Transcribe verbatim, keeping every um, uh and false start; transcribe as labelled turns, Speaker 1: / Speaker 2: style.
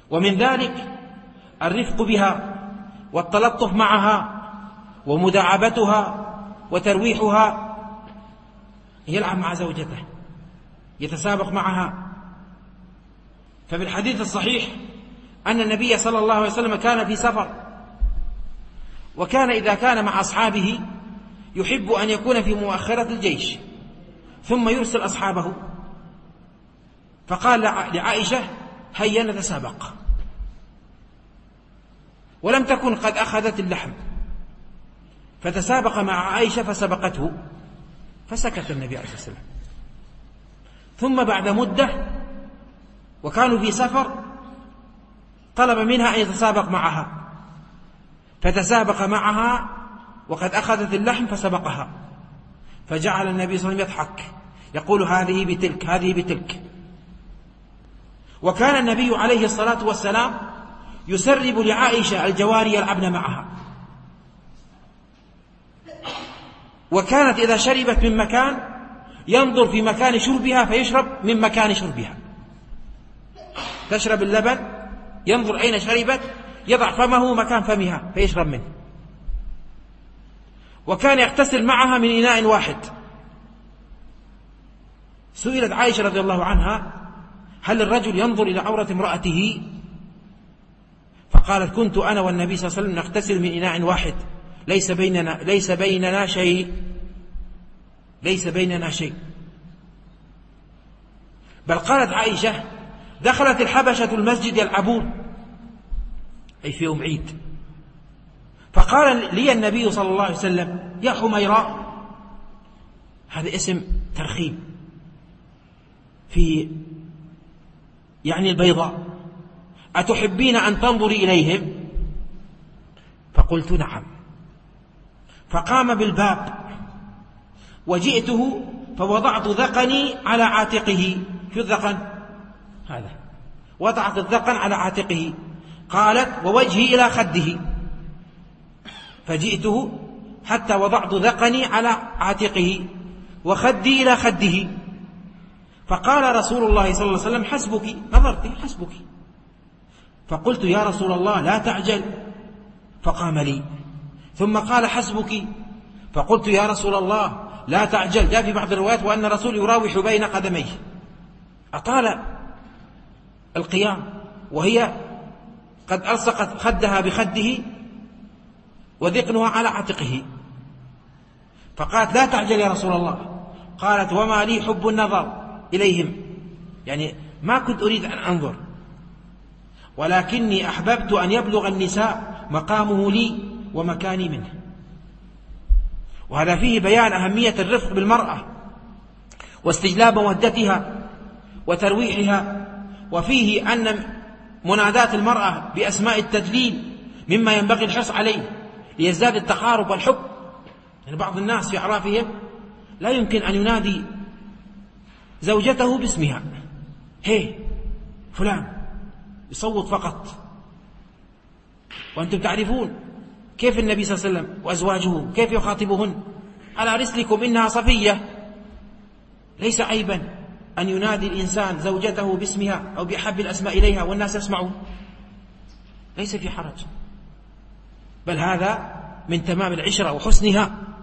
Speaker 1: ومن ذلك الرفق بها والتلطف معها ومداعبتها وترويحها. يلعب مع زوجته، يتسابق معها. ففي الحديث الصحيح أن النبي صلى الله عليه وسلم كان في سفر، وكان إذا كان مع أصحابه يحب أن يكون في مؤخرة الجيش ثم يرسل أصحابه، فقال لعائشة: هيا نتسابق. ولم تكن قد أخذت اللحم، فتسابق مع عائشة فسبقته، فسكت النبي عليه الصلاة والسلام. ثم بعد مدة وكانوا في سفر طلب منها أن يتسابق معها، فتسابق معها وقد أخذت اللحم فسبقها، فجعل النبي صلى الله عليه وسلم يضحك يقول: هذه بتلك هذه بتلك. وكان النبي عليه الصلاة والسلام يسرب لعائشة الجواري يلعبن معها، وكانت إذا شربت من مكان ينظر في مكان شربها فيشرب من مكان شربها. تشرب اللبن ينظر أين شربت، يضع فمه مكان فمها فيشرب منه. وكان يغتسل معها من إناء واحد. سئلت عائشة رضي الله عنها: هل الرجل ينظر إلى عورة امرأته؟ فقالت: كنت أنا والنبي صلى الله عليه وسلم نغتسل من إناء واحد، ليس بيننا ليس بيننا شيء ليس بيننا شيء. بل قالت عائشة: دخلت الحبشة المسجد يلعبون، أي في يوم عيد، فقال لي النبي صلى الله عليه وسلم: يا حميراء، هذا اسم ترخيم في يعني البيضاء، أتحبين أن تنظري إليهم؟ فقلت: نعم. فقام بالباب وجئته فوضعت ذقني على عاتقه. شو الذقن هذا؟ وضعت الذقن على عاتقه. قالت: ووجهي إلى خده، فجئته حتى وضعت ذقني على عاتقه وخدي إلى خده. فقال رسول الله صلى الله عليه وسلم: حسبك. نظرت: حسبك. فقلت: يا رسول الله لا تعجل. فقام لي. ثم قال: حسبك. فقلت: يا رسول الله لا تعجل. جاء في بعض الروايات وأن الرسول يراوح بين قدميه. أطال القيام وهي قد ألصقت خدها بخده وذقنها على عاتقه. فقالت: لا تعجل يا رسول الله. قالت: وما لي حب النظر إليهم، يعني ما كنت أريد أن أنظر، ولكني أحببت أن يبلغ النساء مقامه لي ومكاني منه. وهذا فيه بيان أهمية الرفق بالمرأة واستجلاب مودتها وترويحها. وفيه أن منادات المرأة بأسماء التدليل مما ينبغي الحرص عليه ليزداد التقارب والحب. يعني بعض الناس في أعرافهم لا يمكن أن ينادي زوجته باسمها، هي فلان، يصوت فقط. وأنتم تعرفون كيف النبي صلى الله عليه وسلم وأزواجه كيف يخاطبهن: على رسلكم إنها صفية. ليس عيبا أن ينادي الإنسان زوجته باسمها أو بأحب الأسماء إليها والناس يسمعون، ليس في حرج، بل هذا من تمام العشرة وحسنها.